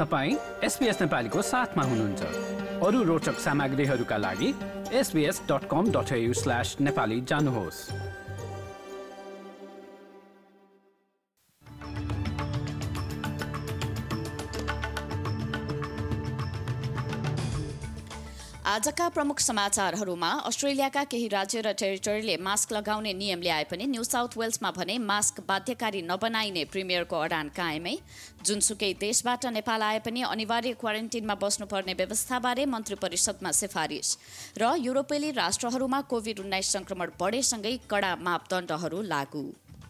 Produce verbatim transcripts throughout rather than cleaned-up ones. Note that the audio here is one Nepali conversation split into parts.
तपाईँ एसबीएस नेपालीको साथमा हुनुहुन्छ। अरू रोचक सामग्रीहरूका लागि SBS dot com dot AU slash Nepali जानुहोस्। आजका प्रमुख समाचारहरूमा अस्ट्रेलियाका केही राज्य र टेरिटोरीले मास्क लगाउने नियम ल्याए पनि न्यू साउथ वेल्समा भने मास्क बाध्यकारी नबनाइने प्रिमियरको अडान कायमै। जुनसुकै देशबाट नेपाल आए पनि अनिवार्य क्वारेन्टिनमा बस्नुपर्ने व्यवस्थाबारे मन्त्री परिषदमा सिफारिस। र युरोपेली राष्ट्रहरूमा कोभिड उन्नाइस संक्रमण बढेसँगै कडा मापदण्डहरू लागू।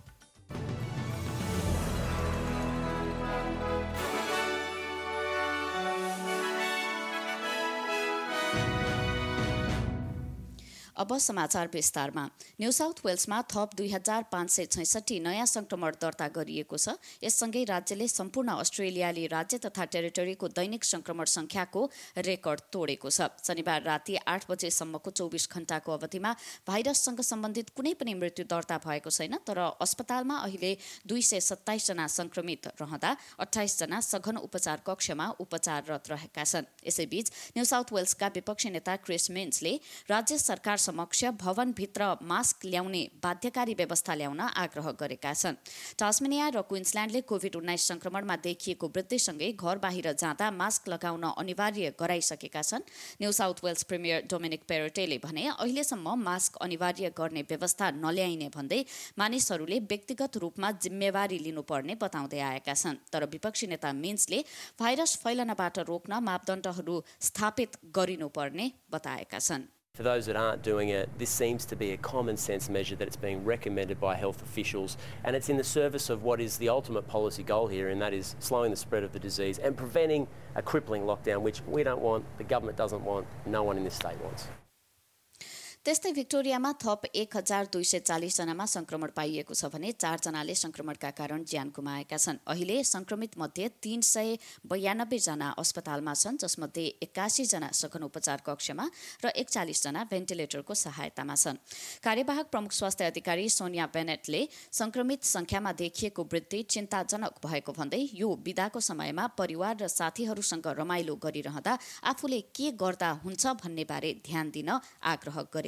अब समाचार विस्तारमा। न्यू साउथ वेल्समा थप दुई हजार पाँच सय छैसठी नयाँ संक्रमण दर्ता गरिएको छ। यससँगै राज्यले सम्पूर्ण अस्ट्रेलियाली राज्य तथा टेरिटोरीको दैनिक संक्रमण संख्याको रेकर्ड तोडेको छ। शनिबार राति आठ बजेसम्मको चौबिस घण्टाको अवधिमा भाइरससँग सम्बन्धित कुनै पनि मृत्यु दर्ता भएको छैन। तर अस्पतालमा अहिले दुई सय सत्ताइसजना संक्रमित रहँदा अठाइसजना सघन उपचार कक्षमा उपचाररत रहेका छन्। यसैबीच न्यू साउथ वेल्सका विपक्षी नेता क्रिस मिन्सले राज्य सरकार समक्ष भवनभित्र मास्क ल्याउने बाध्यकारी व्यवस्था ल्याउन आग्रह गरेका छन्। टास्मेनिया र क्विन्सल्यान्डले कोभिड उन्नाइस संक्रमणमा देखिएको वृद्धिसँगै घर बाहिर जाँदा मास्क लगाउन अनिवार्य गराइसकेका छन्। New South Wales premier Dominic पेरोटेले भने अहिलेसम्म मास्क अनिवार्य गर्ने व्यवस्था नल्याइने भन्दै मानिसहरूले व्यक्तिगत रूपमा जिम्मेवारी लिनुपर्ने बताउँदै आएका छन्। तर विपक्षी नेता मिन्सले भाइरस फैलनबाट रोक्न मापदण्डहरू स्थापित गरिनुपर्ने बताएका छन्। For those that aren't doing it, this seems to be a common sense measure that it's being recommended by health officials, and it's in the service of what is the ultimate policy goal here, and that is slowing the spread of the disease and preventing a crippling lockdown, which we don't want, the government doesn't want, no one in this state wants. त्यस्तै भिक्टोरियामा थप एक हजार दुई सय चालिस जनामा संक्रमण पाइएको छ भने चारजनाले संक्रमणका कारण ज्यान गुमाएका छन्। अहिले संक्रमित मध्ये तीन सय बयानब्बे जना अस्पतालमा छन्, जसमध्ये एक्कासी जना सघन उपचार कक्षमा र एकचालिस जना भेन्टिलेटरको सहायतामा छन्। कार्यवाहक प्रमुख स्वास्थ्य अधिकारी सोनिया बेनेटले संक्रमित संख्यामा देखिएको वृद्धि चिन्ताजनक भएको भन्दै यो बिदाको समयमा परिवार र साथीहरूसँग रमाइलो गरिरहँदा आफूले के गर्दा हुन्छ भन्ने बारे ध्यान दिन आग्रह गरे।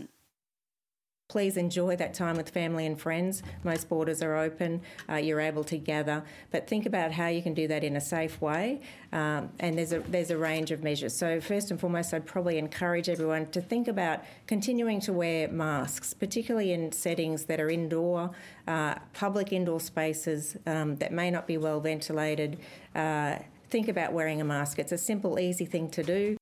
Please enjoy that time with family and friends. Most borders are open, uh, you're able to gather, but think about how you can do that in a safe way, um, and there's a, there's a range of measures. So first and foremost, I'd probably encourage everyone to think about continuing to wear masks, particularly in settings that are indoor, uh, public indoor spaces um, that may not be well ventilated. Uh, think about wearing a mask. It's a simple, easy thing to do.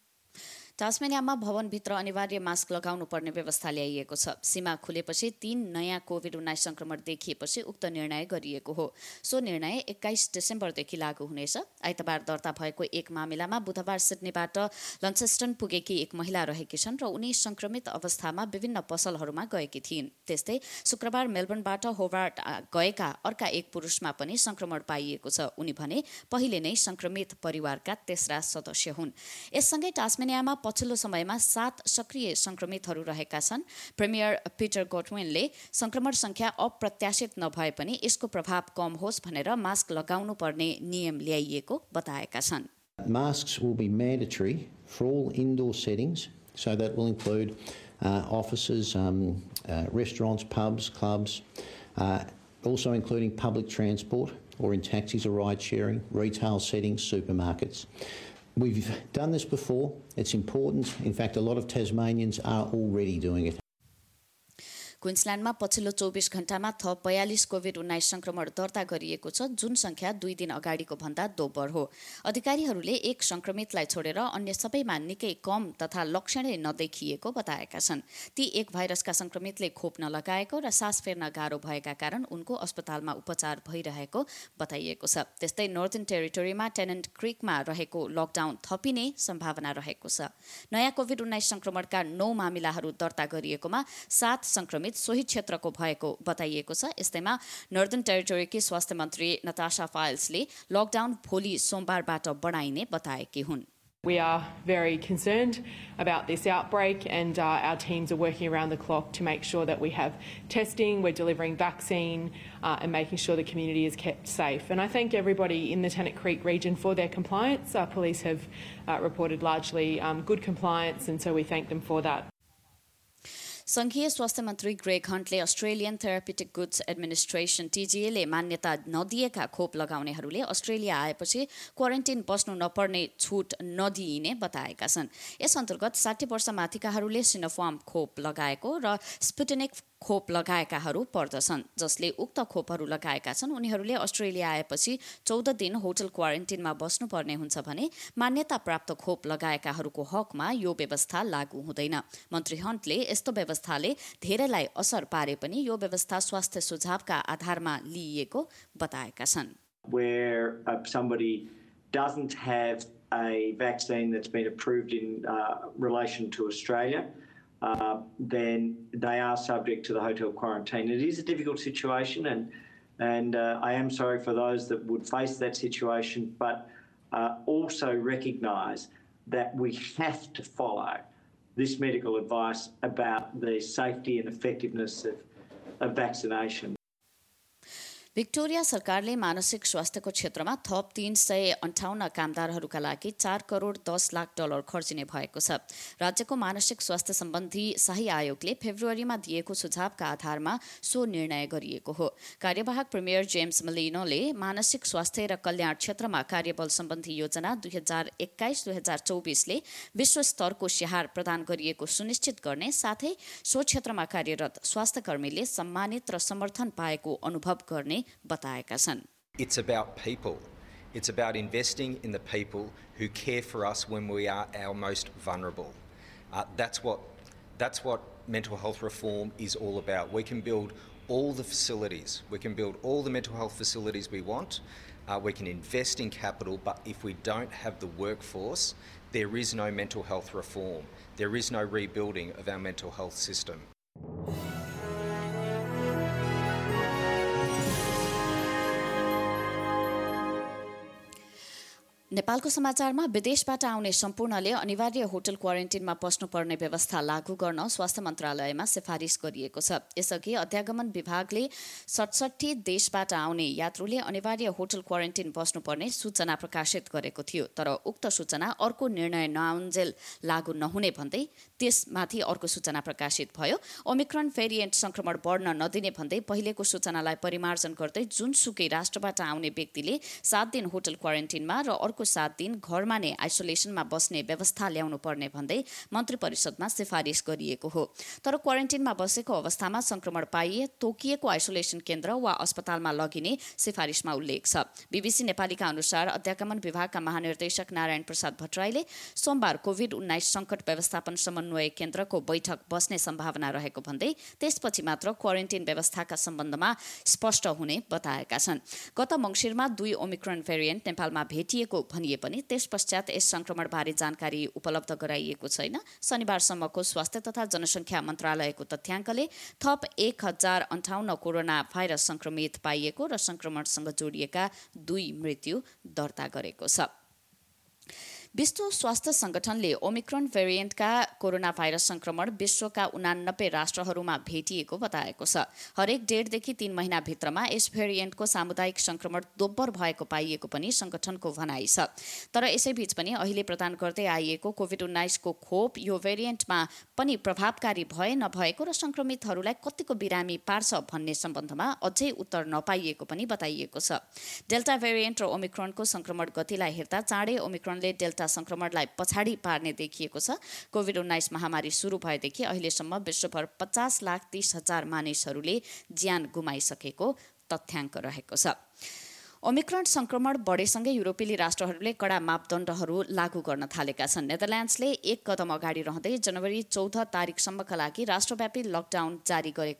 टास्मेनियामा भवनभित्र अनिवार्य मास्क लगाउनु पर्ने व्यवस्था ल्याइएको छ। सीमा खुलेपछि तीन नयाँ कोभिड उन्नाइस संक्रमण देखिएपछि उक्त निर्णय गरिएको हो। सो निर्णय एक्काइस डिसेम्बरदेखि लागू हुनेछ। आइतबार दर्ता भएको एक मामिलामा बुधबार सिडनीबाट लन्चेस्टन पुगेकी एक महिला रहेकी छन् र उनी संक्रमित अवस्थामा विभिन्न पसलहरूमा गएकी थिइन्। त्यस्तै शुक्रबार मेलबर्नबाट होबार्ट गएका अर्का एक पुरुषमा पनि संक्रमण पाइएको छ। उनी भने पहिले नै संक्रमित परिवारका तेस्रा सदस्य हुन्। यससँगै टास्मेनियामा पछिल्लो समयमा सात सक्रिय संक्रमितहरू रहेका छन्। प्रिमियर पिटर गोटविनले संक्रमण संख्या अप्रत्याशित नभए पनि यसको प्रभाव कम होस् भनेर मास्क लगाउनु पर्ने नियम ल्याइएको बताएका छन्। Masks will be mandatory for all indoor settings, so that will include uh, offices, um, uh, restaurants, pubs, clubs, uh, also including public transport or in taxis or ride sharing, retail settings, supermarkets. We've done this before. It's important. In fact, a lot of Tasmanians are already doing it. क्विन्सल्यान्डमा पछिल्लो चौबिस घण्टामा थप बयालिस कोभिड उन्नाइस संक्रमण दर्ता गरिएको छ, जुन संख्या दुई दिन अगाडिको भन्दा दोब्बर हो। अधिकारीहरूले एक संक्रमितलाई छोडेर अन्य सबैमा निकै कम तथा लक्षणै नदेखिएको बताएका छन्। ती एक भाइरसका संक्रमितले खोप नलगाएको र सास फेर्न गाह्रो भएका कारण उनको अस्पतालमा उपचार भइरहेको बताइएको छ। त्यस्तै नर्दर्न टेरिटोरीमा टेनेन्ट क्रिकमा रहेको लकडाउन थपिने सम्भावना रहेको छ। नयाँ कोभिड उन्नाइस संक्रमणका नौ मामिलाहरू दर्ता गरिएकोमा सात संक्रमित सोही क्षेत्रको भएको बताइएको छ। यस्तैमा नर्दर्न टेरिटोरीकी स्वास्थ्य मन्त्री नताशा फाइल्सले लकडाउन भोलि सोमबारबाट बढाइने बताएकी हुन्। We are very concerned about this outbreak, and uh, our teams are working around the clock to make sure that we have testing, we're delivering vaccine, uh, and making sure the community is kept safe. And I thank everybody in the Tennant Creek region for their compliance. Our police have uh, reported largely um, good compliance, and so we thank them for that. संघीय स्वास्थ्य मन्त्री ग्रेग हन्टले अस्ट्रेलियन थेरापिटिक गुड्स एडमिनिस्ट्रेसन टीजीएले मान्यता नदिएका खोप लगाउनेहरूले अस्ट्रेलिया आएपछि क्वारेन्टिन बस्नु नपर्ने छुट नदिइने बताएका छन्। यस अन्तर्गत साठी वर्ष माथिकाहरूले सिनोफार्म खोप लगाएको र स्पुटनिक खोप लगाएकाहरू पर्दछन्। जसले उक्त खोपहरू लगाएका छन् उनीहरूले अस्ट्रेलिया आएपछि चौध दिन होटल क्वारेन्टिनमा बस्नुपर्ने हुन्छ भने मान्यता प्राप्त खोप लगाएकाहरूको हकमा यो व्यवस्था लागू हुँदैन। मन्त्री हन्टले यस्तो व्यवस्थाले धेरैलाई असर पारे पनि यो व्यवस्था स्वास्थ्य सुझावका आधारमा लिइएको बताएका छन्। Where uh, somebody doesn't have a vaccine that's been approved in uh, relation to Australia, Uh, then they are subject to the hotel quarantine. It is a difficult situation, and and uh, I am sorry for those that would face that situation, but uh, also recognise that we have to follow this medical advice about the safety and effectiveness of, of vaccination. Victoria सरकारले मानसिक स्वास्थ्यको क्षेत्रमा थप तीन सय अन्ठाउन्न कामदारहरूका लागि चार करोड दस लाख डलर खर्चिने भएको छ। राज्यको मानसिक स्वास्थ्य सम्बन्धी शाही आयोगले फेब्रुअरीमा दिएको सुझावका आधारमा सो निर्णय गरिएको हो। कार्यवाहक प्रिमियर जेम्स मलिनोले मानसिक स्वास्थ्य र कल्याण क्षेत्रमा कार्यबल सम्बन्धी योजना दुई हजार एक्काइस दुई हजार चौबिसले विश्व स्तरको स्याहार प्रदान गरिएको सुनिश्चित गर्ने साथै सो क्षेत्रमा कार्यरत स्वास्थ्यकर्मीले सम्मानित र समर्थन पाएको अनुभव गर्ने बताएका छन्। It's about people. It's about investing in the people who care for us when we are our most vulnerable. Uh, that's what that's what mental health reform is all about. We can build all the facilities. We can build all the mental health facilities we want. Uh, we can invest in capital, but if we don't have the workforce, there is no mental health reform. There is no rebuilding of our mental health system. नेपालको समाचारमा विदेशबाट आउने सम्पूर्णले अनिवार्य होटल क्वारेन्टिनमा बस्नुपर्ने व्यवस्था लागू गर्न स्वास्थ्य मन्त्रालयमा सिफारिस गरिएको छ। यसअघि अध्यागमन विभागले सतसट्ठी देशबाट आउने यात्रुले अनिवार्य होटल क्वारेन्टिन बस्नुपर्ने सूचना प्रकाशित गरेको थियो, तर उक्त सूचना अर्को निर्णय नआउन्जेल लागू नहुने भन्दै त्यसमाथि अर्को सूचना प्रकाशित भयो। ओमिक्रोन भेरिएन्ट संक्रमण बढ्न नदिने भन्दै पहिलेको सूचनालाई परिमार्जन गर्दै जुनसुकै राष्ट्रबाट आउने व्यक्तिले सात दिन होटल क्वारेन्टिनमा र अर्को सात दिन घरमा नै आइसोलेसनमा बस्ने व्यवस्था ल्याउनु पर्ने भन्दै मन्त्री परिषदमा सिफारिस गरिएको हो। तर क्वारेन्टिनमा बसेको अवस्थामा संक्रमण पाइए तोकिएको आइसोलेसन केन्द्र वा अस्पतालमा लगिने सिफारिसमा उल्लेख छ। बीबीसी नेपालीका अनुसार अध्यागमन विभागका महानिर्देशक नारायण प्रसाद भट्टराईले सोमबार कोभिड उन्नाइस संकट व्यवस्थापन समन्वय केन्द्रको बैठक बस्ने सम्भावना रहेको भन्दै त्यसपछि मात्र क्वारेन्टिन व्यवस्थाका सम्बन्धमा स्पष्ट हुने बताएका छन्। गत मङ्सिरमा दुई ओमिक्रोन भेरिएन्ट नेपालमा भेटिएको भनिए पनि त्यस पश्चात यस संक्रमणबारे जानकारी उपलब्ध गराइएको छैन। शनिबारसम्मको स्वास्थ्य तथा जनसङ्ख्या मन्त्रालयको तथ्याङ्कले थप एक हजार अन्ठाउन्न कोरोना भाइरस संक्रमित पाइएको र संक्रमणसँग जोडिएका दुई मृत्यु दर्ता गरेको छ। विश्व स्वास्थ्य संगठनले ओमिक्रोन भेरिएन्टका कोरोना भाइरस संक्रमण विश्वका उनानब्बे राष्ट्रहरूमा भेटिएको बताएको छ। हरेक डेढदेखि तीन महिनाभित्रमा यस भेरिएन्टको सामुदायिक संक्रमण दोब्बर भएको पाइएको पनि संगठनको भनाइ छ। तर यसैबीच पनि अहिले प्रदान गर्दै आइएको कोभिड उन्नाइसको खोप यो भेरिएन्टमा पनि प्रभावकारी भए नभएको र संक्रमितहरूलाई कतिको बिरामी पार्छ भन्ने सम्बन्धमा अझै उत्तर नपाइएको पनि बताइएको छ। डेल्टा भेरिएन्ट र ओमिक्रोनको संक्रमण गतिलाई हेर्दा चाँडै ओमिक्रोनले डेल्टा संक्रमणलाई पछाडि पार्ने देखिएको छ। कोभिड उन्नाइस महामारी सुरु भएदेखि अहिलेसम्म विश्वभर पचास लाख तीस हजार मानिसहरूले ज्यान गुमाइसकेको तथ्याङ्क रहेको छ। ओमिक्रोन संक्रमण बढेसँगै युरोपेली राष्ट्रहरूले कडा मापदण्डहरू लागू गर्न थालेका छन्। नेदरल्यान्ड्सले एक कदम अगाडि रहँदै जनवरी चौध तारिकसम्मका लागि राष्ट्रव्यापी लकडाउन जारी गरेको छ।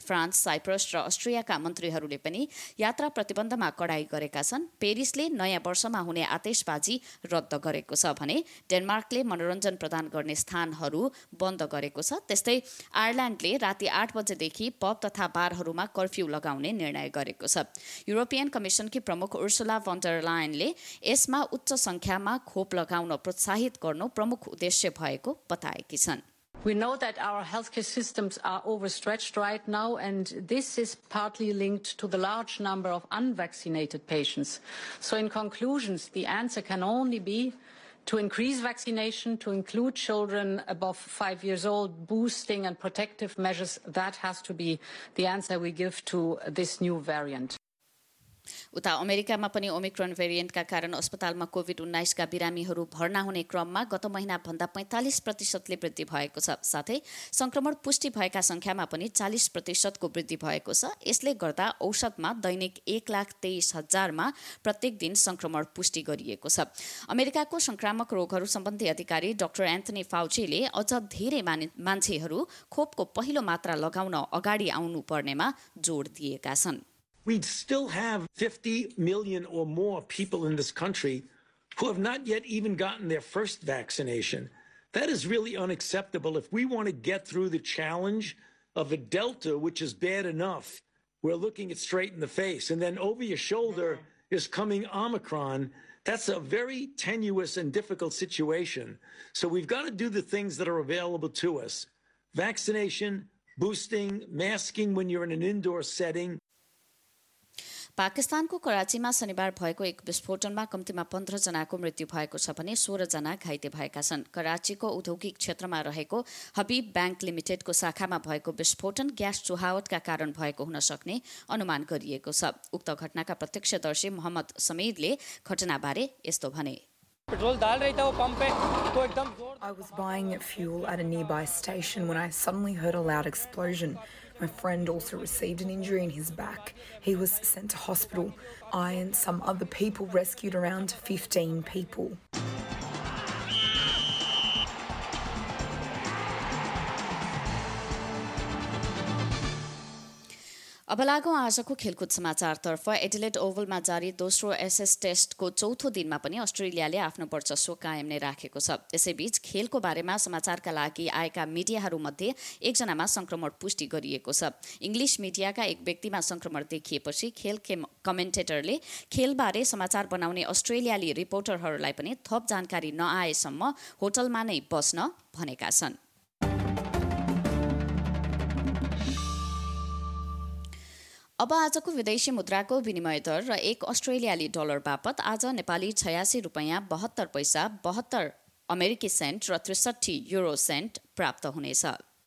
फ्रान्स, साइप्रस र अस्ट्रियाका मन्त्रीहरूले पनि यात्रा प्रतिबन्धमा कडाई गरेका छन्। पेरिसले नयाँ वर्षमा हुने आतिशबाजी रद्द गरेको छ भने डेनमार्कले मनोरञ्जन प्रदान गर्ने स्थानहरू बन्द गरेको छ। त्यस्तै आयरल्यान्डले राति आठ बजेदेखि पब तथा बारहरूमा कर्फ्यू लगाउने निर्णय गरेको छ। युरोपियन कमिसनकी प्रमुख उर्सुला von der Leyenले यसमा उच्च संख्यामा खोप लगाउन प्रोत्साहित गर्नु प्रमुख उद्देश्य भएको बताएकी छन्। We know that our healthcare systems are overstretched right now, and this is partly linked to the large number of unvaccinated patients. So in conclusions, the answer can only be to increase vaccination, to include children above five years old, boosting and protective measures. That has to be the answer we give to this new variant. उता अमेरिकामा पनि ओमिक्रोन भेरिएन्टका कारण अस्पतालमा कोभिड उन्नाइस का बिरामीहरू भर्ना हुने क्रममा गत महिना भन्दा पैंतालीस प्रतिशतले वृद्धि भएको छ। साथै संक्रमण पुष्टि भएका संख्यामा पनि चालीस प्रतिशतको वृद्धि भएको छ। यसले गर्दा औसतमा दैनिक एक लाख तेइस हजारमा प्रत्येक दिन संक्रमण पुष्टि गरिएको छ। अमेरिकाको संक्रामक रोगहरू सम्बन्धी अधिकारी डाक्टर एन्थनी फाउचीले अझ धेरै मान्छेहरू खोपको पहिलो मात्रा लगाउन अगाडि आउनु पर्नेमा जोड दिएका छन्। We still have fifty million or more people in this country who have not yet even gotten their first vaccination. That is really unacceptable. If we want to get through the challenge of a Delta, which is bad enough, we're looking it straight in the face. And then over your shoulder is coming Omicron. That's a very tenuous and difficult situation. So we've got to do the things that are available to us. Vaccination, boosting, masking when you're in an indoor setting. पाकिस्तानको कराचीमा शनिबार भएको एक विस्फोटनमा कम्तीमा पन्ध्र जनाको मृत्यु भएको छ भने सोह्र जना घाइते भएका छन्। कराचीको औद्योगिक क्षेत्रमा रहेको हबीब बैंक लिमिटेडको शाखामा भएको विस्फोटन ग्यास चुहावटका कारण भएको हुन सक्ने अनुमान गरिएको छ। उक्त घटनाका प्रत्यक्षदर्शी मोहम्मद समीदले घटनाबारे यस्तो भने। I was buying fuel at a nearby station when I suddenly heard a loud explosion. My friend also received an injury in his back. He was sent to hospital. I and some other people rescued around fifteen people. अब लागौं आजको खेलकुद समाचारतर्फ। एडिलेड ओभलमा जारी दोस्रो एसएस टेस्टको चौथो दिनमा पनि अस्ट्रेलियाले आफ्नो वर्चस्व कायम नै राखेको छ। यसैबीच खेलको बारेमा समाचारका लागि आएका मिडियाहरूमध्ये एकजनामा संक्रमण पुष्टि गरिएको छ। इङ्ग्लिस मिडियाका एक व्यक्तिमा संक्रमण देखिएपछि खेल कमेन्टेटरले खेलबारे समाचार बनाउने अस्ट्रेलियाली रिपोर्टरहरूलाई पनि थप जानकारी नआएसम्म होटलमा नै बस्न भनेका छन्। अब आजको विदेशी मुद्राको विनिमय दर र एक अस्ट्रेलियाली डलर बापत आज नेपाली छयासी रुपैयाँ बहत्तर पैसा बहत्तर अमेरिकी सेन्ट र त्रिसठी युरो सेन्ट प्राप्त हुनेछ।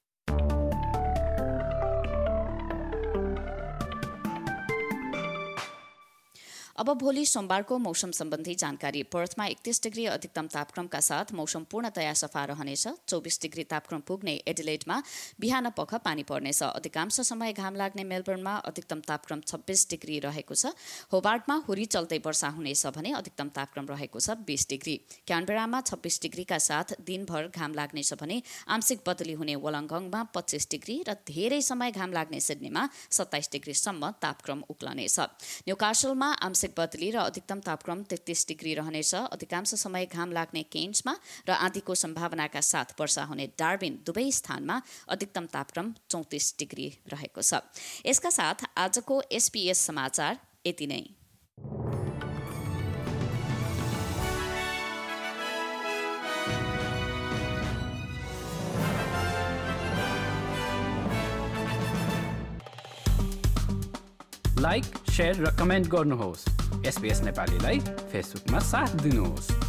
अब भोलि सोमबारको मौसम सम्बन्धी जानकारी। पर्थमा एकतीस डिग्री अधिकतम तापक्रमका साथ मौसम पूर्णतया सफा रहनेछ। चौबिस डिग्री तापक्रम पुग्ने एडिलेडमा बिहान पख पानी पर्नेछ। अधिकांश समय घाम लाग्ने मेलबर्नमा अधिकतम तापक्रम छब्बीस डिग्री रहेको छ। होबार्टमा हुरी चल्दै वर्षा हुनेछ भने अधिकतम तापक्रम रहेको छ बीस डिग्री। क्यानबेरामा छब्बीस डिग्रीका साथ दिनभर घाम लाग्नेछ भने आंशिक बदली हुने वोलङ्गङमा पच्चीस डिग्री र धेरै समय घाम लाग्ने सिडनीमा सत्ताइस डिग्रीसम्म तापक्रम उक्लनेछ। न्यूकासलमा आंशिक बदली र अधिकतम तापक्रम तेत्तीस डिग्री रहनेछ। अधिकांश समय घाम लाग्ने केन्समा र आँधीको सम्भावनाका साथ वर्षा हुने डार्बिन दुवै स्थानमा अधिकतम तापक्रम चौतिस डिग्री रहेको छ। यसका साथ आजको एसपीएस समाचार यति नै। लाइक, शेयर र कमेन्ट गर्नुहोस्। एसबीएस नेपालीलाई फेसबुकमा साथ दिनुहोस्।